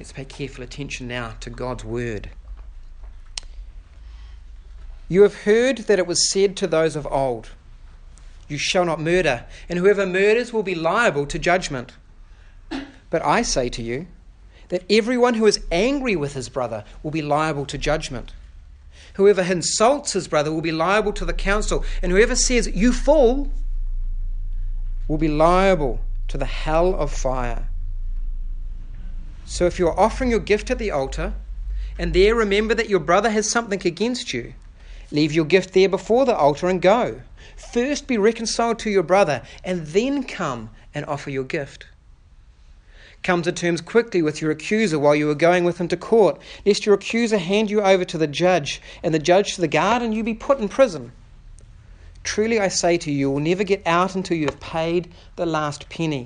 Let's pay careful attention now to God's word. You have heard that it was said to those of old, "You shall not murder, and whoever murders will be liable to judgment." But I say to you that everyone who is angry with his brother will be liable to judgment. Whoever insults his brother will be liable to the council, and whoever says, "You fool," will be liable to the hell of fire. So if you are offering your gift at the altar, and there remember that your brother has something against you, leave your gift there before the altar and go. First be reconciled to your brother, and then come and offer your gift. Come to terms quickly with your accuser while you are going with him to court, lest your accuser hand you over to the judge, and the judge to the guard, and you be put in prison. Truly I say to you, you will never get out until you have paid the last penny.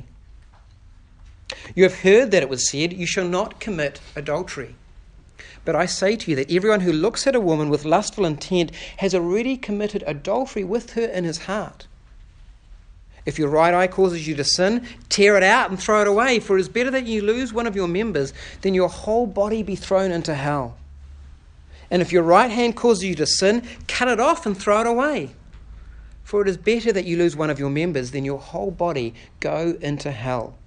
You have heard that it was said, "You shall not commit adultery." But I say to you that everyone who looks at a woman with lustful intent has already committed adultery with her in his heart. If your right eye causes you to sin, tear it out and throw it away, for it is better that you lose one of your members than your whole body be thrown into hell. And if your right hand causes you to sin, cut it off and throw it away. For it is better that you lose one of your members than your whole body go into hell.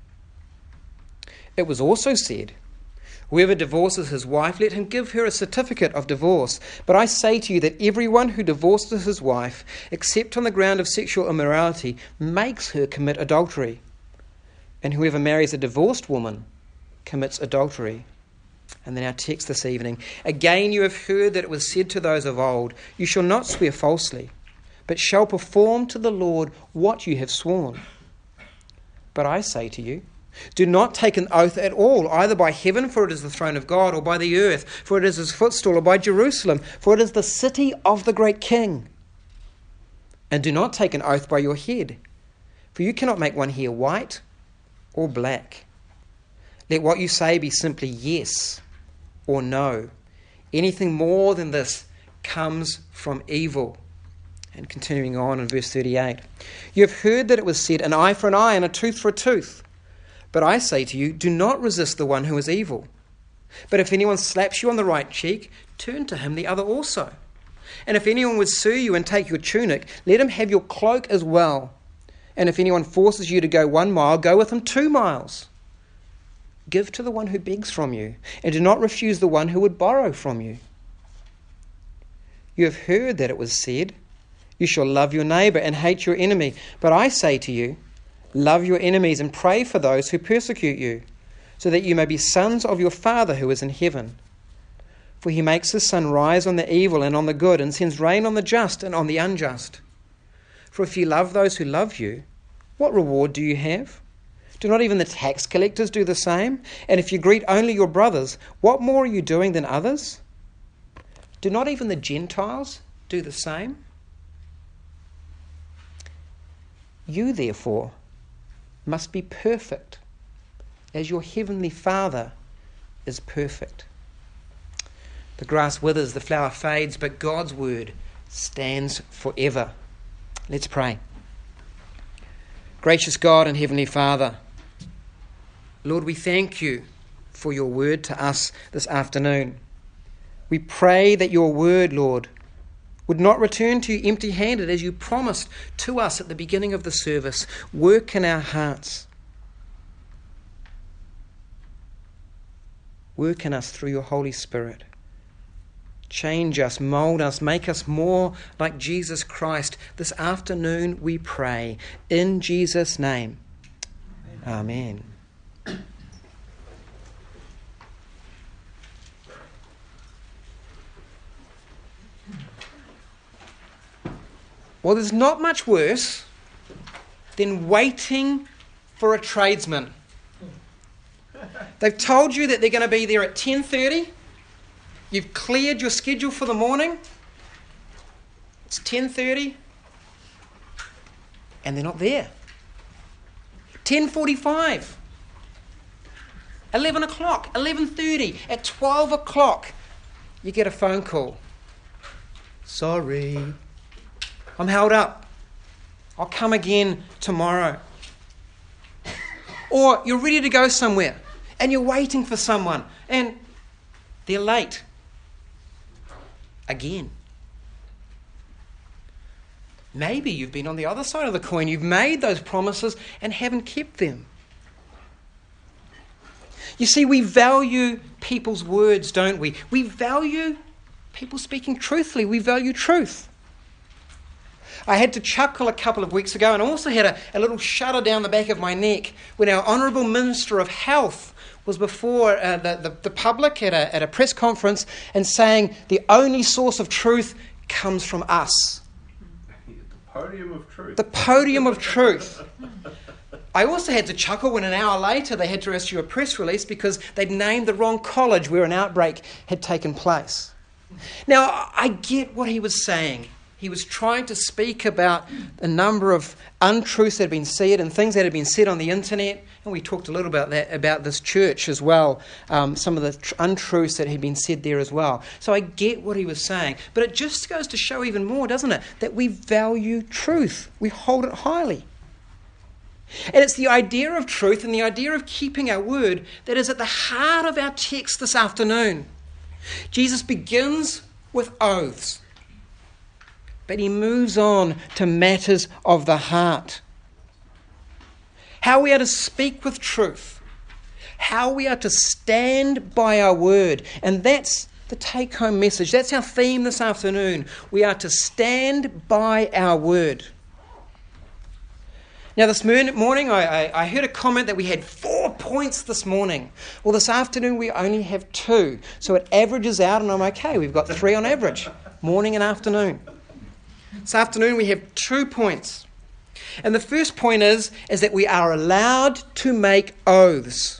It was also said, "Whoever divorces his wife, let him give her a certificate of divorce." But I say to you that everyone who divorces his wife, except on the ground of sexual immorality, makes her commit adultery. And whoever marries a divorced woman commits adultery. And then our text this evening. Again you have heard that it was said to those of old, "You shall not swear falsely, but shall perform to the Lord what you have sworn." But I say to you, do not take an oath at all, either by heaven, for it is the throne of God, or by the earth, for it is his footstool, or by Jerusalem, for it is the city of the great King. And do not take an oath by your head, for you cannot make one hair white or black. Let what you say be simply yes or no. Anything more than this comes from evil. And continuing on in verse 38. You have heard that it was said, "An eye for an eye and a tooth for a tooth." But I say to you, do not resist the one who is evil. But if anyone slaps you on the right cheek, turn to him the other also. And if anyone would sue you and take your tunic, let him have your cloak as well. And if anyone forces you to go 1 mile, go with him 2 miles. Give to the one who begs from you, and do not refuse the one who would borrow from you. You have heard that it was said, "You shall love your neighbour and hate your enemy." But I say to you, love your enemies and pray for those who persecute you, so that you may be sons of your Father who is in heaven. For he makes his sun rise on the evil and on the good, and sends rain on the just and on the unjust. For if you love those who love you, what reward do you have? Do not even the tax collectors do the same? And if you greet only your brothers, what more are you doing than others? Do not even the Gentiles do the same? You, therefore, must be perfect, as your heavenly Father is perfect. The grass withers, the flower fades, but God's word stands forever. Let's pray. Gracious God and Heavenly Father, Lord, we thank you for your word to us this afternoon. We pray that your word, Lord, would not return to you empty-handed, as you promised to us at the beginning of the service. Work in our hearts. Work in us through your Holy Spirit. Change us, mould us, make us more like Jesus Christ. This afternoon we pray in Jesus' name. Amen. Well, there's not much worse than waiting for a tradesman. They've told you that they're going to be there at 10:30. You've cleared your schedule for the morning. It's 10:30. And they're not there. 10:45. 11 o'clock. 11:30. At 12 o'clock, you get a phone call. Sorry, I'm held up. I'll come again tomorrow. Or you're ready to go somewhere and you're waiting for someone, and they're late. Again. Maybe you've been on the other side of the coin. You've made those promises and haven't kept them. You see, we value people's words, don't we? We value people speaking truthfully. We value truth. I had to chuckle a couple of weeks ago, and I also had a little shudder down the back of my neck when our Honourable Minister of Health was before the public at a press conference and saying the only source of truth comes from us. The podium of truth. The podium of truth. I also had to chuckle when an hour later they had to issue a press release because they'd named the wrong college where an outbreak had taken place. Now, I get what he was saying. He was trying to speak about a number of untruths that had been said and things that had been said on the internet. And we talked a little about that, about this church as well, some of the untruths that had been said there as well. So I get what he was saying. But it just goes to show even more, doesn't it, that we value truth. We hold it highly. And it's the idea of truth and the idea of keeping our word that is at the heart of our text this afternoon. Jesus begins with oaths, but he moves on to matters of the heart. How we are to speak with truth, how we are to stand by our word, and that's the take-home message. That's our theme this afternoon. We are to stand by our word. Now, this morning, I heard a comment that we had 4 points this morning. Well, this afternoon, we only have 2. So it averages out, and I'm okay. We've got 3 on average, morning and afternoon. This afternoon, we have 2 points. And the first point is that we are allowed to make oaths.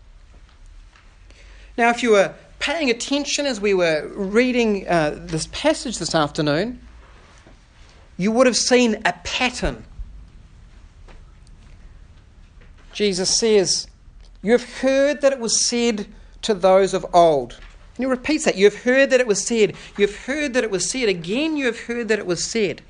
Now, if you were paying attention as we were reading this passage this afternoon, you would have seen a pattern. Jesus says, "You have heard that it was said to those of old." And he repeats that. You have heard that it was said. You have heard that it was said. Again, you have heard that it was said.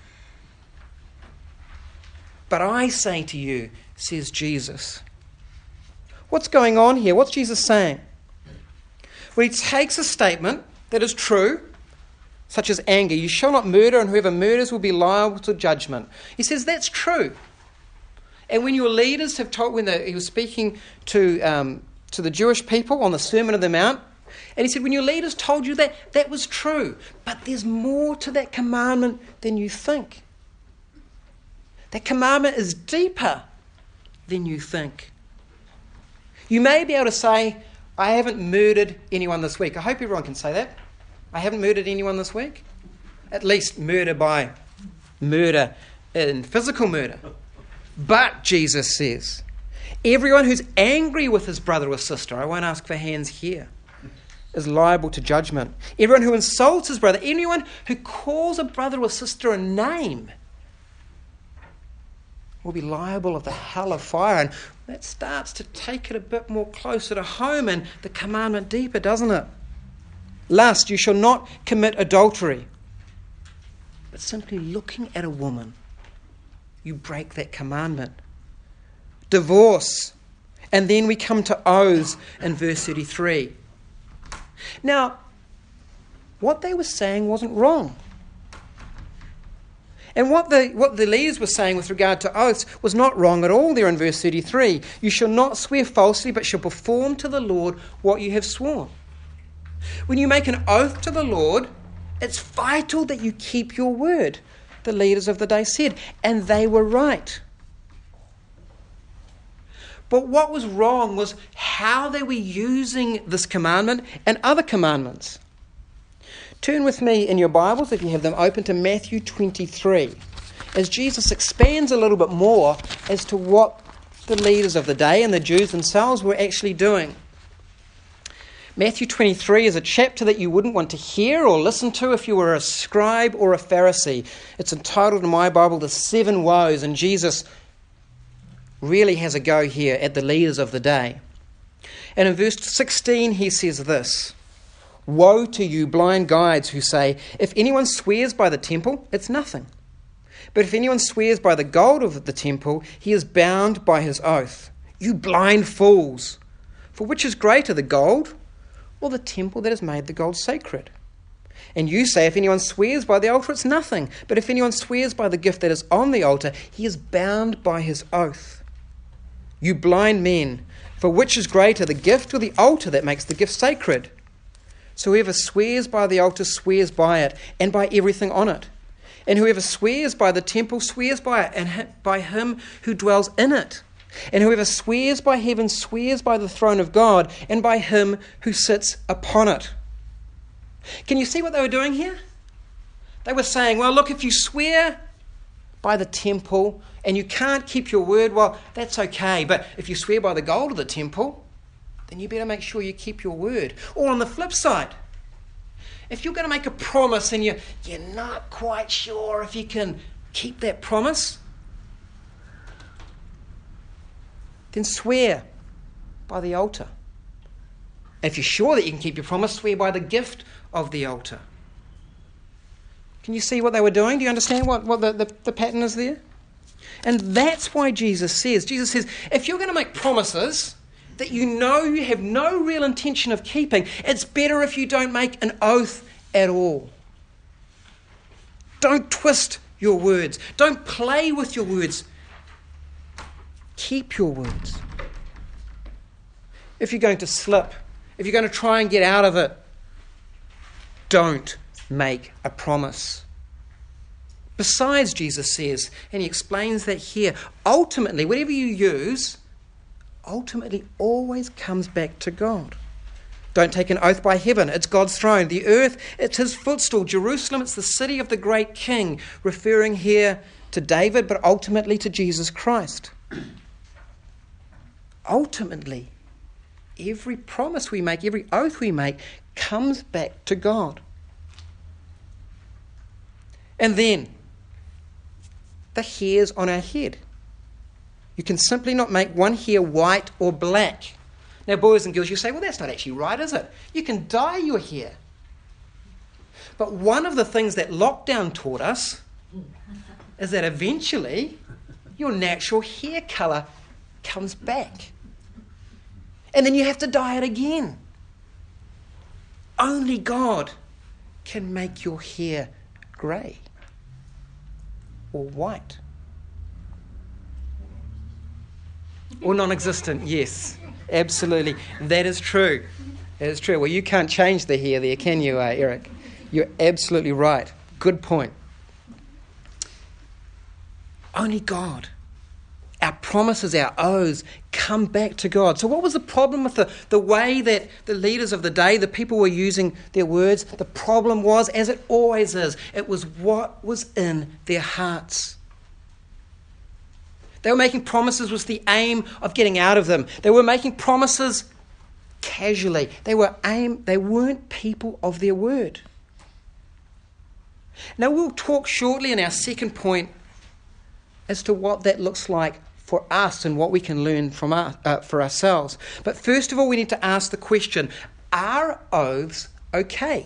But I say to you, says Jesus. What's going on here? What's Jesus saying? Well, he takes a statement that is true, such as anger. You shall not murder, and whoever murders will be liable to judgment. He says that's true. And when your leaders have told, he was speaking to the Jewish people on the Sermon on the Mount, and he said, when your leaders told you that, that was true. But there's more to that commandment than you think. That commandment is deeper than you think. You may be able to say, I haven't murdered anyone this week. I hope everyone can say that. I haven't murdered anyone this week. At least murder by murder in physical murder. But, Jesus says, everyone who's angry with his brother or sister, I won't ask for hands here, is liable to judgment. Everyone who insults his brother, anyone who calls a brother or sister a name, will be liable of the hell of fire. And that starts to take it a bit more closer to home and the commandment deeper, doesn't it? Lust, you shall not commit adultery. But simply looking at a woman, you break that commandment. Divorce. And then we come to oaths in verse 33. Now, what they were saying wasn't wrong. And what the leaders were saying with regard to oaths was not wrong at all there in verse 33. You shall not swear falsely, but shall perform to the Lord what you have sworn. When you make an oath to the Lord, it's vital that you keep your word, the leaders of the day said, and they were right. But what was wrong was how they were using this commandment and other commandments. Turn with me in your Bibles, if you have them open, to Matthew 23, as Jesus expands a little bit more as to what the leaders of the day and the Jews themselves were actually doing. Matthew 23 is a chapter that you wouldn't want to hear or listen to if you were a scribe or a Pharisee. It's entitled in my Bible, The 7 Woes, and Jesus really has a go here at the leaders of the day. And in verse 16 he says this, "Woe to you, blind guides, who say, if anyone swears by the temple, it's nothing. But if anyone swears by the gold of the temple, he is bound by his oath. You blind fools! For which is greater, the gold or the temple that has made the gold sacred? And you say, if anyone swears by the altar, it's nothing. But if anyone swears by the gift that is on the altar, he is bound by his oath. You blind men, for which is greater, the gift or the altar that makes the gift sacred? So whoever swears by the altar swears by it, and by everything on it. And whoever swears by the temple swears by it, and by him who dwells in it. And whoever swears by heaven swears by the throne of God, and by him who sits upon it. Can you see what they were doing here? They were saying, well, look, if you swear by the temple and you can't keep your word, well, that's okay. But if you swear by the gold of the temple, then you better make sure you keep your word. Or on the flip side, if you're going to make a promise and you're not quite sure if you can keep that promise, then swear by the altar. If you're sure that you can keep your promise, swear by the gift of the altar. Can you see what they were doing? Do you understand what the pattern is there? And that's why Jesus says, if you're going to make promises that you know you have no real intention of keeping, it's better if you don't make an oath at all. Don't twist your words. Don't play with your words. Keep your words. If you're going to slip, if you're going to try and get out of it, don't make a promise. Besides, Jesus says, and he explains that here, ultimately, whatever you use, ultimately always comes back to God. Don't take an oath by heaven. It's God's throne. The earth, it's his footstool. Jerusalem, it's the city of the great king, referring here to David, but ultimately to Jesus Christ. Ultimately, every promise we make, every oath we make, comes back to God. And then, the hairs on our head. You can simply not make one hair white or black. Now, boys and girls, you say, well, that's not actually right, is it? You can dye your hair. But one of the things that lockdown taught us is that eventually your natural hair colour comes back. And then you have to dye it again. Only God can make your hair grey or white. Or non-existent, yes, absolutely. That is true. That is true. Well, you can't change the hair there, can you, Eric? You're absolutely right. Good point. Only God. Our promises, our oaths, come back to God. So what was the problem with the way that the leaders of the day, the people were using their words? The problem was, as it always is, it was what was in their hearts. They were making promises with the aim of getting out of them. They were making promises casually. They weren't people of their word. Now we'll talk shortly in our second point as to what that looks like for us and what we can learn from for ourselves. But first of all, we need to ask the question, are oaths okay?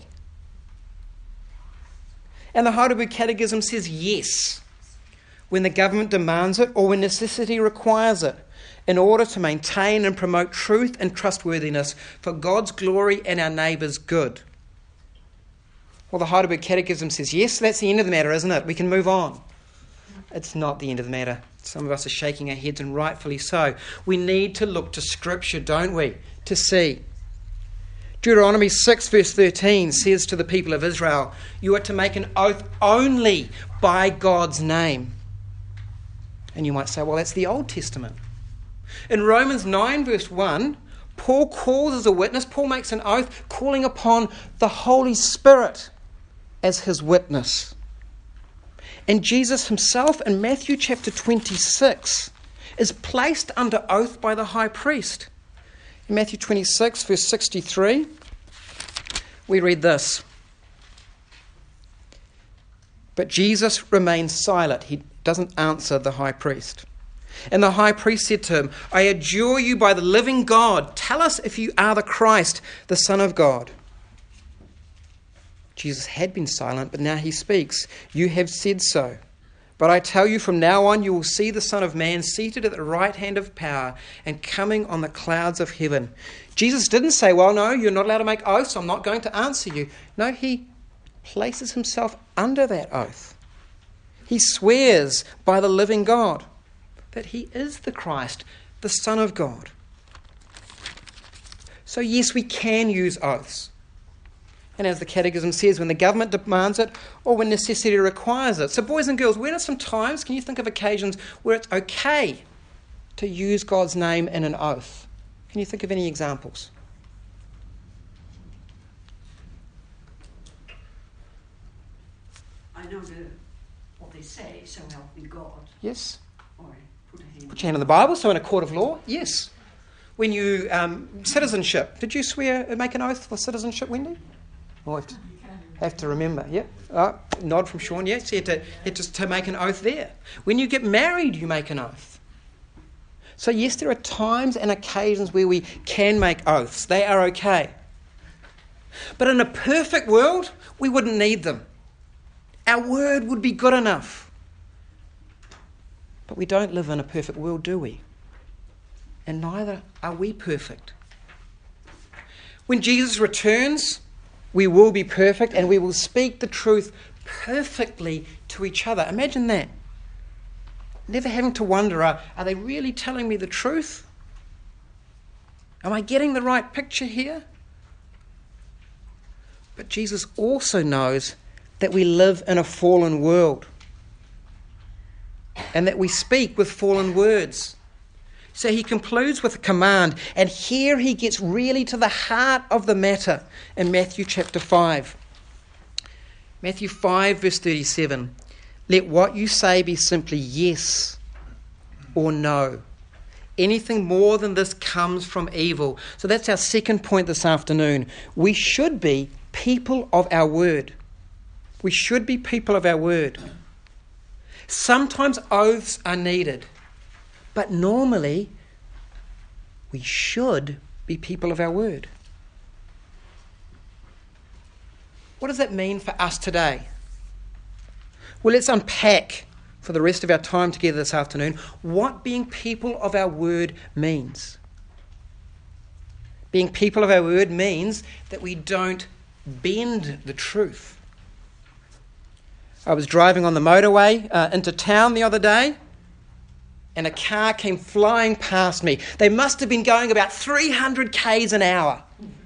And the Heidelberg Catechism says yes, when the government demands it or when necessity requires it, in order to maintain and promote truth and trustworthiness for God's glory and our neighbour's good. Well, the Heidelberg Catechism says yes, that's the end of the matter, isn't it? We can move on. It's not the end of the matter. Some of us are shaking our heads, and rightfully so. We need to look to Scripture, don't we, to see. Deuteronomy 6 verse 13 says to the people of Israel, you are to make an oath only by God's name. And you might say, well, that's the Old Testament. In Romans 9 verse 1, Paul calls as a witness, Paul makes an oath calling upon the Holy Spirit as his witness. And Jesus himself in Matthew chapter 26 is placed under oath by the high priest. In Matthew 26 verse 63, we read this. But Jesus remains silent. He doesn't answer the high priest. And the high priest said to him, I adjure you by the living God, tell us if you are the Christ, the Son of God. Jesus had been silent, but now he speaks. You have said so. But I tell you, from now on you will see the Son of Man seated at the right hand of power and coming on the clouds of heaven." Jesus didn't say, well, no, you're not allowed to make oaths, I'm not going to answer you. No, he places himself under that oath. He swears by the living God that he is the Christ, the Son of God. So yes, we can use oaths. And as the Catechism says, when the government demands it or when necessity requires it. So boys and girls, when are some times, can you think of occasions where it's okay to use God's name in an oath? Can you think of any examples? I know what they say, so help me God. Yes. Or put Put your hand on the Bible, so in a court of law, yes. When you, citizenship, did you make an oath for citizenship, Wendy? Oh, have to remember, yeah. Nod from Sean, yes. You had to make an oath there. When you get married, you make an oath. So yes, there are times and occasions where we can make oaths. They are okay. But in a perfect world, we wouldn't need them. Our word would be good enough. But we don't live in a perfect world, do we? And neither are we perfect. When Jesus returns, we will be perfect and we will speak the truth perfectly to each other. Imagine that. Never having to wonder, are they really telling me the truth? Am I getting the right picture here? But Jesus also knows that we live in a fallen world and that we speak with fallen words. So he concludes with a command, and here he gets really to the heart of the matter in Matthew chapter 5. Matthew 5 verse 37. "Let what you say be simply yes or no. Anything more than this comes from evil." So that's our second point this afternoon. We should be people of our word. We should be people of our word. Sometimes oaths are needed. But normally, we should be people of our word. What does that mean for us today? Well, let's unpack for the rest of our time together this afternoon what being people of our word means. Being people of our word means that we don't bend the truth. I was driving on the motorway into town the other day, and a car came flying past me. They must have been going about 300 k's an hour.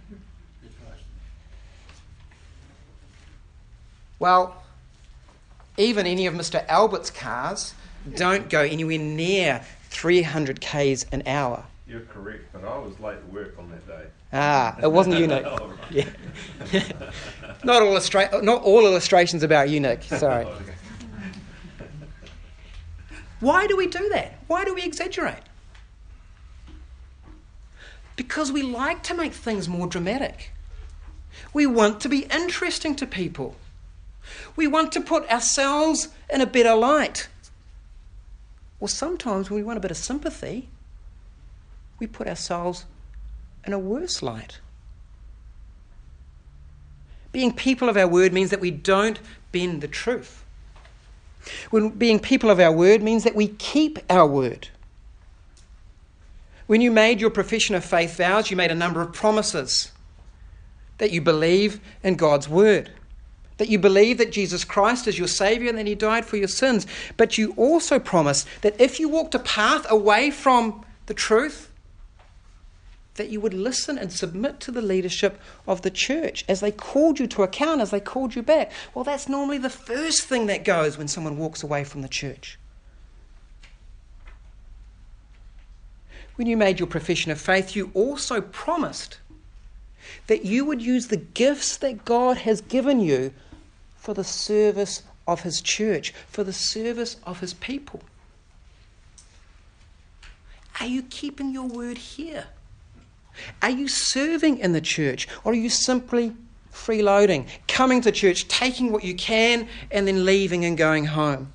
Well, even any of Mr. Albert's cars don't go anywhere near 300 k's an hour. You're correct, but I was late to work on that day. It wasn't you, Nick. Oh, right. Yeah. Not all illustrations about you, Nick. Sorry. Oh, okay. Why do we do that? Why do we exaggerate? Because we like to make things more dramatic. We want to be interesting to people. We want to put ourselves in a better light. Or sometimes when we want a bit of sympathy, we put ourselves in a worse light. Being people of our word means that we don't bend the truth. When being people of our word means that we keep our word. When you made your profession of faith vows, you made a number of promises. That you believe in God's word. That you believe that Jesus Christ is your Saviour and that He died for your sins. But you also promised that if you walked a path away from the truth, that you would listen and submit to the leadership of the church as they called you to account, as they called you back. Well, that's normally the first thing that goes when someone walks away from the church. When you made your profession of faith, you also promised that you would use the gifts that God has given you for the service of His church, for the service of His people. Are you keeping your word here? Are you serving in the church, or are you simply freeloading, coming to church, taking what you can and then leaving and going home?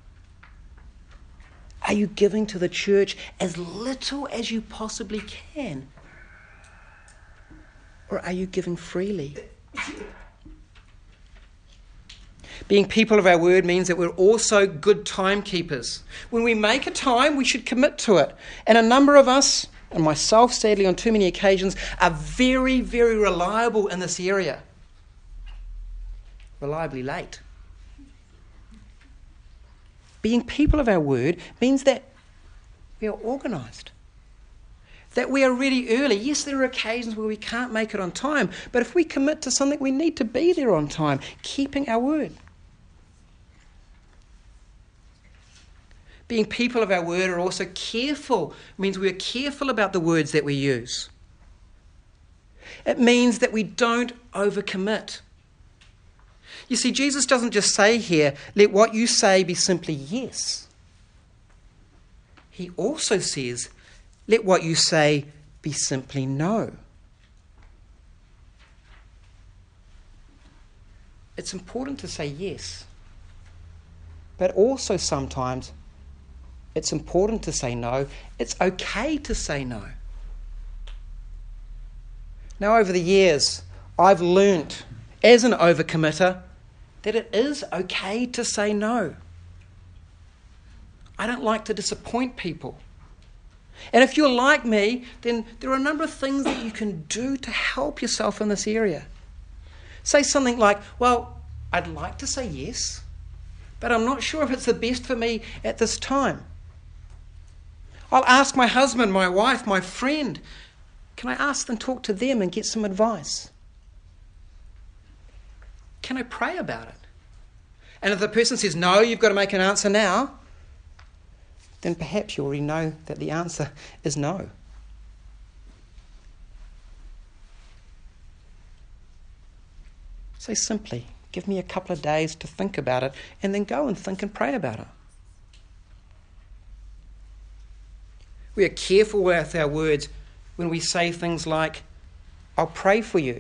Are you giving to the church as little as you possibly can? Or are you giving freely? Being people of our word means that we're also good timekeepers. When we make a time, we should commit to it. And a number of us, and myself sadly on too many occasions, are very, very reliable in this area. Reliably late. Being people of our word means that we are organised. That we are ready early. Yes, there are occasions where we can't make it on time, but if we commit to something, we need to be there on time, keeping our word. Being people of our word are also careful. It means we are careful about the words that we use. It means that we don't overcommit. You see, Jesus doesn't just say here, let what you say be simply yes. He also says, let what you say be simply no. It's important to say yes, but also sometimes it's important to say no. It's okay to say no. Now, over the years, I've learnt as an overcommitter that it is okay to say no. I don't like to disappoint people. And if you're like me, then there are a number of things that you can do to help yourself in this area. Say something like, well, I'd like to say yes, but I'm not sure if it's the best for me at this time. I'll ask my husband, my wife, my friend. Can I ask them, talk to them and get some advice? Can I pray about it? And if the person says, no, you've got to make an answer now, then perhaps you already know that the answer is no. Say simply, give me a couple of days to think about it, and then go and think and pray about it. We are careful with our words when we say things like, I'll pray for you.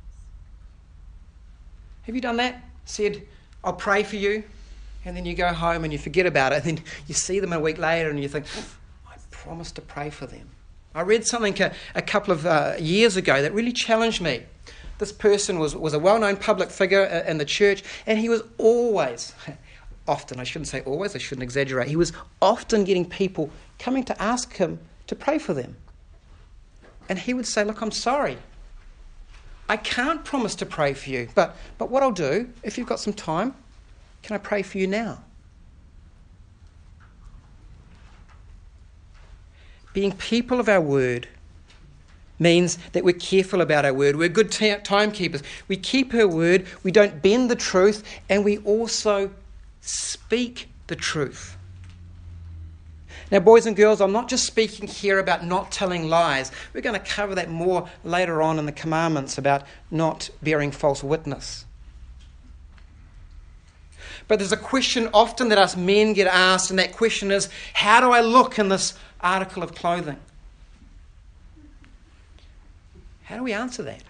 Have you done that? Said, I'll pray for you, and then you go home and you forget about it, and then you see them a week later and you think, I promised to pray for them. I read something a couple of years ago that really challenged me. This person was a well-known public figure in the church, and he was often, I shouldn't say always, I shouldn't exaggerate, he was often getting people coming to ask him to pray for them. And he would say, look, I'm sorry. I can't promise to pray for you, but what I'll do, if you've got some time, can I pray for you now? Being people of our word means that we're careful about our word. We're good timekeepers. We keep our word, we don't bend the truth, and we also speak the truth. Now, boys and girls, I'm not just speaking here about not telling lies. We're going to cover that more later on in the commandments about not bearing false witness. But there's a question often that us men get asked, and that question is, how do I look in this article of clothing? How do we answer that?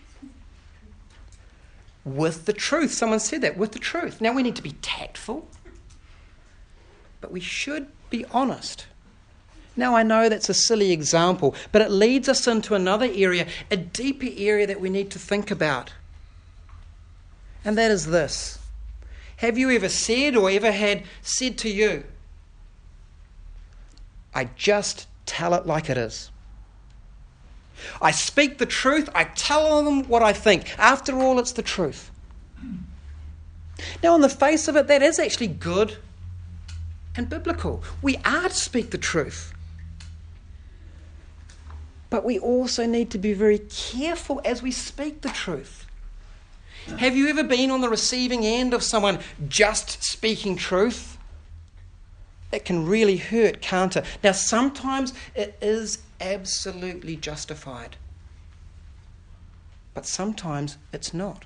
With the truth. Someone said that, with the truth. Now, we need to be tactful, but we should be honest. Now, I know that's a silly example, but it leads us into another area, a deeper area that we need to think about. And that is this. Have you ever said or ever had said to you, I just tell it like it is. I speak the truth, I tell them what I think. After all, it's the truth. Now, on the face of it, that is actually good and biblical. We are to speak the truth. But we also need to be very careful as we speak the truth. Have you ever been on the receiving end of someone just speaking truth? It can really hurt, can't it? Now, sometimes it is absolutely justified. But sometimes it's not.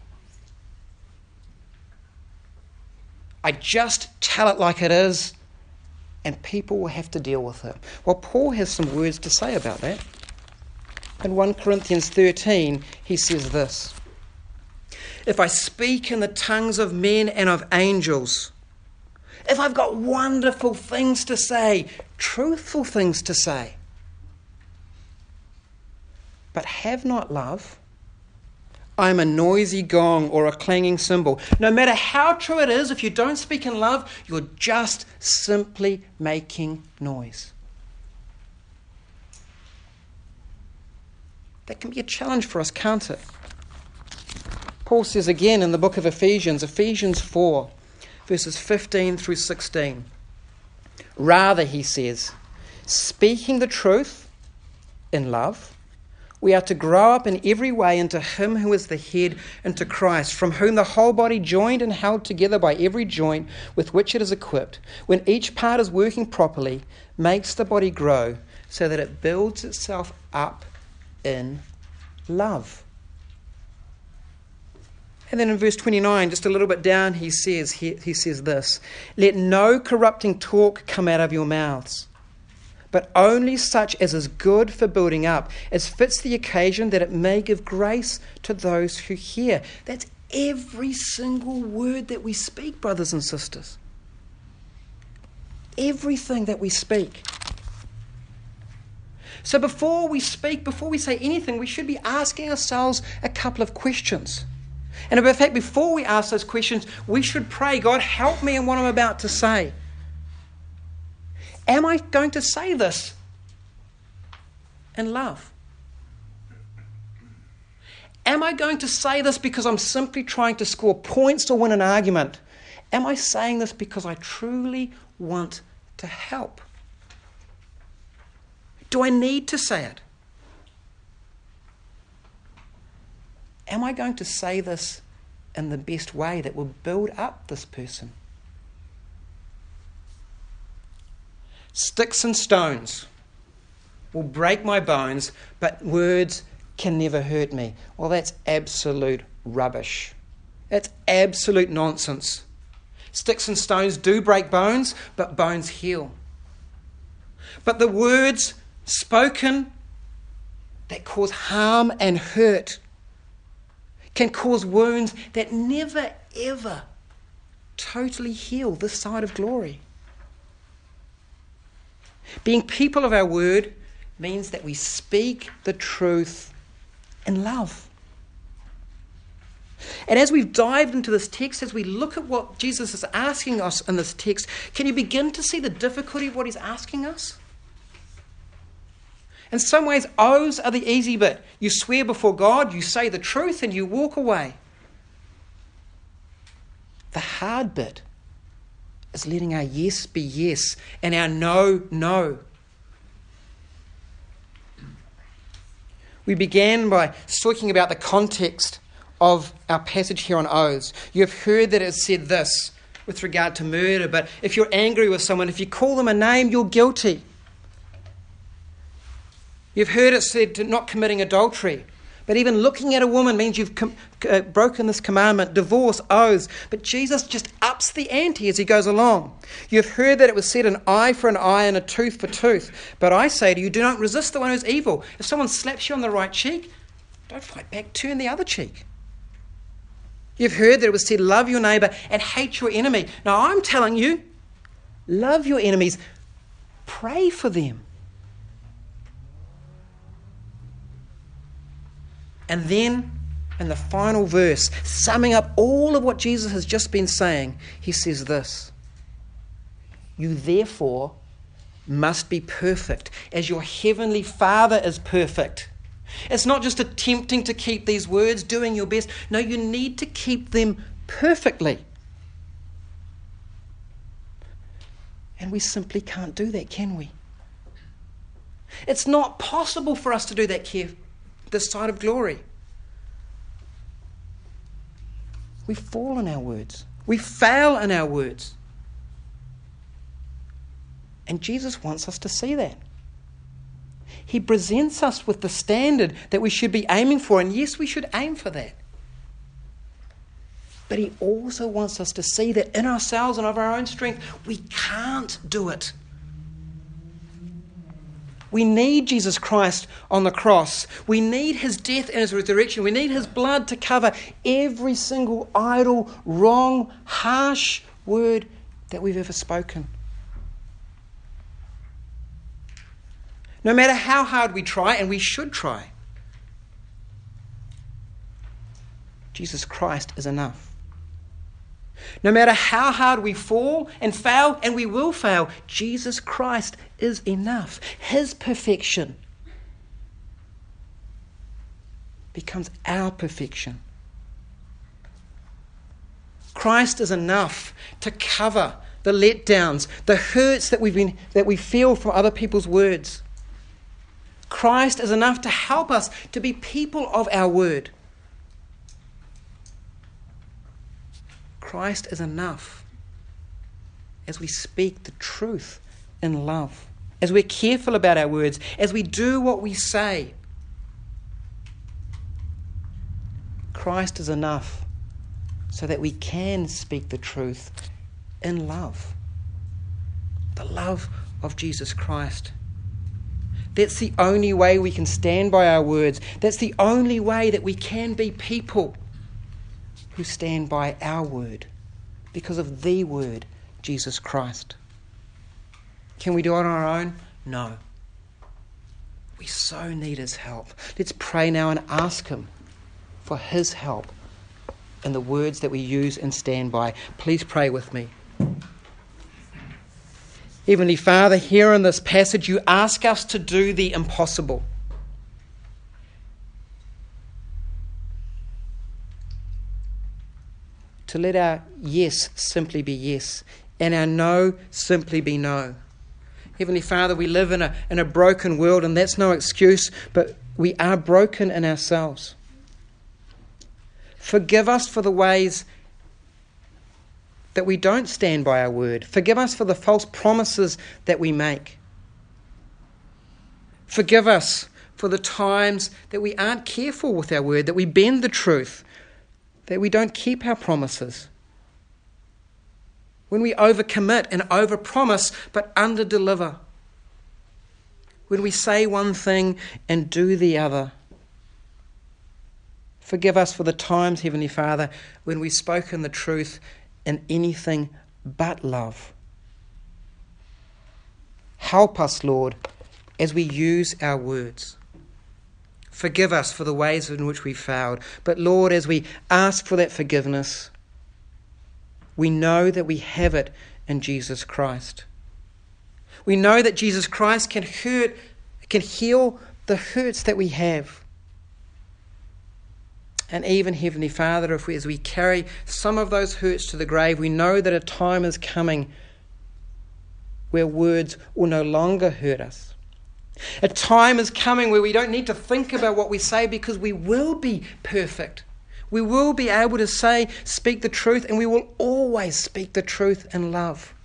I just tell it like it is, and people will have to deal with it. Well, Paul has some words to say about that. In 1 Corinthians 13, he says this, if I speak in the tongues of men and of angels, if I've got wonderful things to say, truthful things to say, but have not love, I'm a noisy gong or a clanging cymbal. No matter how true it is, if you don't speak in love, you're just simply making noise. That can be a challenge for us, can't it? Paul says again in the book of Ephesians, Ephesians 4, verses 15 through 16. Rather, he says, speaking the truth in love, we are to grow up in every way into Him who is the head, into Christ, from whom the whole body, joined and held together by every joint with which it is equipped, when each part is working properly, makes the body grow so that it builds itself up in love. And then in verse 29, just a little bit down, he says this, let no corrupting talk come out of your mouths, but only such as is good for building up, as fits the occasion, that it may give grace to those who hear. That's every single word that we speak, brothers and sisters. Everything that we speak. So before we speak, before we say anything, we should be asking ourselves a couple of questions. And in fact, before we ask those questions, we should pray, God, help me in what I'm about to say. Am I going to say this in love? Am I going to say this because I'm simply trying to score points or win an argument? Am I saying this because I truly want to help? Do I need to say it? Am I going to say this in the best way that will build up this person? Sticks and stones will break my bones, but words can never hurt me. Well, that's absolute rubbish. That's absolute nonsense. Sticks and stones do break bones, but bones heal. But the words spoken that cause harm and hurt can cause wounds that never, ever totally heal this side of glory. Being people of our word means that we speak the truth in love. And as we've dived into this text, as we look at what Jesus is asking us in this text, can you begin to see the difficulty of what he's asking us? In some ways, oaths are the easy bit. You swear before God, you say the truth, and you walk away. The hard bit is letting our yes be yes and our no, no. We began by talking about the context of our passage here on oaths. You have heard that it said this with regard to murder, but if you're angry with someone, if you call them a name, you're guilty. You've heard it said to not committing adultery, but even looking at a woman means you've broken this commandment. Divorce, oaths. But Jesus just ups the ante as he goes along. You've heard that it was said an eye for an eye and a tooth for tooth. But I say to you, do not resist the one who's evil. If someone slaps you on the right cheek, don't fight back, turn the other cheek. You've heard that it was said, love your neighbour and hate your enemy. Now I'm telling you, love your enemies, pray for them. And then, in the final verse, summing up all of what Jesus has just been saying, he says this: you therefore must be perfect, as your heavenly Father is perfect. It's not just attempting to keep these words, doing your best. No, you need to keep them perfectly. And we simply can't do that, can we? It's not possible for us to do that this side of glory. We fall in our words. We fail in our words. And Jesus wants us to see that. He presents us with the standard that we should be aiming for, and yes, we should aim for that. But he also wants us to see that in ourselves and of our own strength, we can't do it. We need Jesus Christ on the cross. We need his death and his resurrection. We need his blood to cover every single idle, wrong, harsh word that we've ever spoken. No matter how hard we try, and we should try, Jesus Christ is enough. No matter how hard we fall and fail, and we will fail, Jesus Christ is enough. His perfection becomes our perfection. Christ is enough to cover the letdowns, the hurts that we feel from other people's words. Christ is enough to help us to be people of our word. Christ is enough as we speak the truth in love, as we're careful about our words, as we do what we say. Christ is enough so that we can speak the truth in love. The love of Jesus Christ. That's the only way we can stand by our words. That's the only way that we can be people who stand by our word, because of the word, Jesus Christ. Can we do it on our own? No. We so need his help. Let's pray now and ask him for his help in the words that we use and stand by. Please pray with me. Heavenly Father, here in this passage you ask us to do the impossible. To let our yes simply be yes, and our no simply be no. Heavenly Father, we live in a broken world, and that's no excuse, but we are broken in ourselves. Forgive us for the ways that we don't stand by our word. Forgive us for the false promises that we make. Forgive us for the times that we aren't careful with our word, that we bend the truth, that we don't keep our promises. When we overcommit and overpromise but underdeliver. When we say one thing and do the other. Forgive us for the times, Heavenly Father, when we've spoken the truth in anything but love. Help us, Lord, as we use our words. Forgive us for the ways in which we failed. But Lord, as we ask for that forgiveness, we know that we have it in Jesus Christ. We know that Jesus Christ can heal the hurts that we have. And even, Heavenly Father, as we carry some of those hurts to the grave, we know that a time is coming where words will no longer hurt us. A time is coming where we don't need to think about what we say, because we will be perfect. We will be able to speak the truth, and we will always speak the truth in love.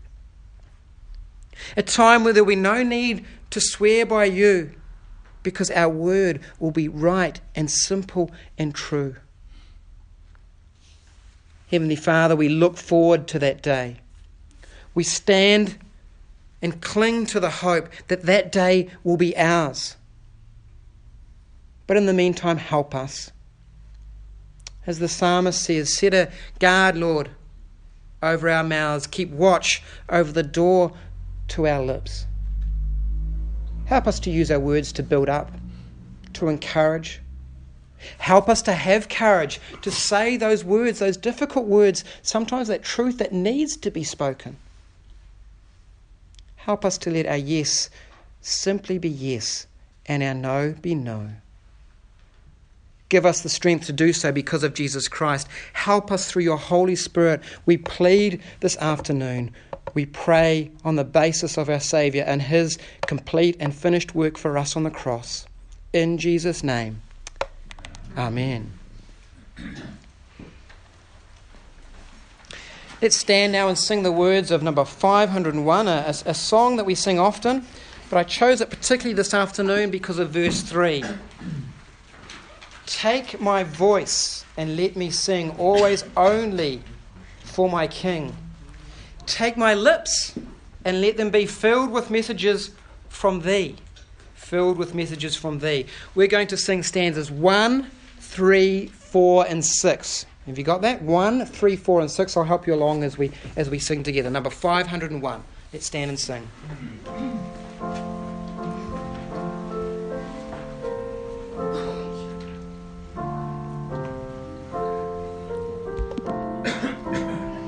A time where there will be no need to swear by you, because our word will be right and simple and true. Heavenly Father, we look forward to that day. We stand and cling to the hope that that day will be ours. But in the meantime, help us. As the psalmist says, set a guard, Lord, over our mouths. Keep watch over the door to our lips. Help us to use our words to build up, to encourage. Help us to have courage to say those words, those difficult words, sometimes that truth that needs to be spoken. Help us to let our yes simply be yes and our no be no. Give us the strength to do so because of Jesus Christ. Help us through your Holy Spirit. We plead this afternoon. We pray on the basis of our Saviour and his complete and finished work for us on the cross. In Jesus' name, amen. Let's stand now and sing the words of number 501, a song that we sing often, but I chose it particularly this afternoon because of verse 3. Take my voice and let me sing, always only for my King. Take my lips and let them be filled with messages from thee. Filled with messages from thee. We're going to sing stanzas 1, 3, 4 and 6. Have you got that? 1, 3, 4 and 6. I'll help you along as we sing together. Number 501. Let's stand and sing.